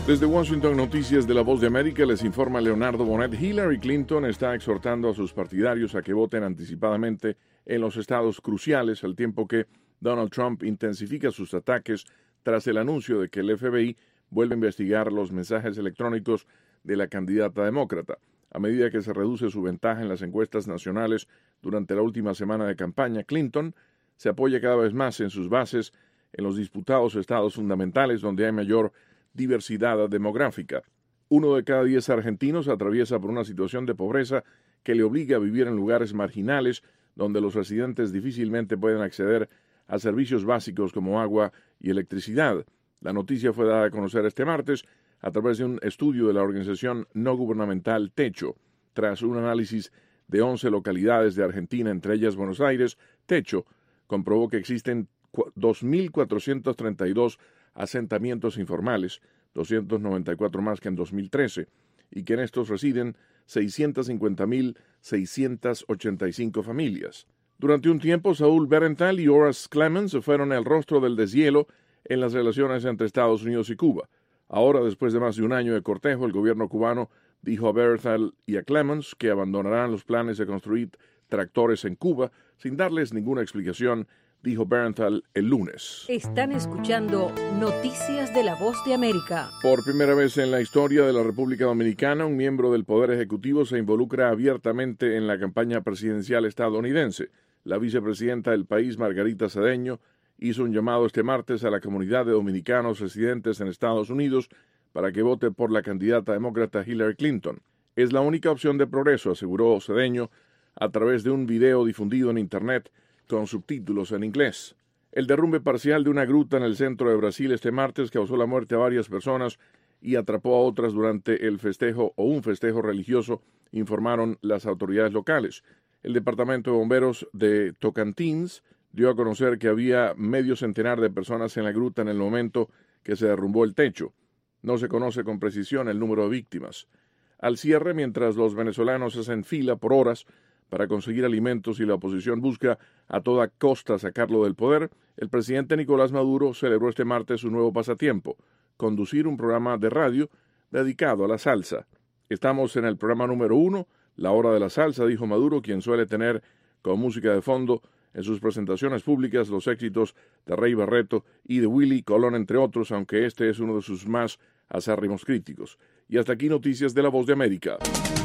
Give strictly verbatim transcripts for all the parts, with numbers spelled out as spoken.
Desde Washington, Noticias de la Voz de América, les informa Leonardo Bonet. Hillary Clinton está exhortando a sus partidarios a que voten anticipadamente en los estados cruciales, al tiempo que Donald Trump intensifica sus ataques tras el anuncio de que el F B I vuelve a investigar los mensajes electrónicos de la candidata demócrata. A medida que se reduce su ventaja en las encuestas nacionales durante la última semana de campaña, Clinton se apoya cada vez más en sus bases en los disputados estados fundamentales donde hay mayor diversidad demográfica. Uno de cada diez argentinos atraviesa por una situación de pobreza que le obliga a vivir en lugares marginales donde los residentes difícilmente pueden acceder a servicios básicos como agua y electricidad. La noticia fue dada a conocer este martes a través de un estudio de la organización no gubernamental Techo. Tras un análisis de once localidades de Argentina, entre ellas Buenos Aires, Techo comprobó que existen dos mil cuatrocientos treinta y dos asentamientos informales, doscientos noventa y cuatro más que en dos mil trece, y que en estos residen seiscientos cincuenta mil seiscientos ochenta y cinco familias. Durante un tiempo, Saúl Berenthal y Horace Clemens fueron el rostro del deshielo en las relaciones entre Estados Unidos y Cuba. Ahora, después de más de un año de cortejo, el gobierno cubano dijo a Berenthal y a Clemens que abandonarán los planes de construir tractores en Cuba sin darles ninguna explicación, dijo Berenthal el lunes. Están escuchando Noticias de la Voz de América. Por primera vez en la historia de la República Dominicana, un miembro del Poder Ejecutivo se involucra abiertamente en la campaña presidencial estadounidense. La vicepresidenta del país, Margarita Cedeño, hizo un llamado este martes a la comunidad de dominicanos residentes en Estados Unidos para que vote por la candidata demócrata Hillary Clinton. Es la única opción de progreso, aseguró Cedeño a través de un video difundido en Internet con subtítulos en inglés. El derrumbe parcial de una gruta en el centro de Brasil este martes causó la muerte a varias personas y atrapó a otras durante el festejo o un festejo religioso, informaron las autoridades locales. El departamento de bomberos de Tocantins dio a conocer que había medio centenar de personas en la gruta en el momento que se derrumbó el techo. No se conoce con precisión el número de víctimas. Al cierre, mientras los venezolanos hacen fila por horas para conseguir alimentos y la oposición busca a toda costa sacarlo del poder, el presidente Nicolás Maduro celebró este martes su nuevo pasatiempo, conducir un programa de radio dedicado a la salsa. Estamos en el programa número uno, La Hora de la Salsa, dijo Maduro, quien suele tener como música de fondo en sus presentaciones públicas los éxitos de Rey Barreto y de Willy Colón, entre otros, aunque este es uno de sus más acérrimos críticos. Y hasta aquí Noticias de la Voz de América.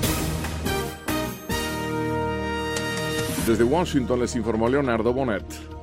Desde Washington les informó Leonardo Bonet.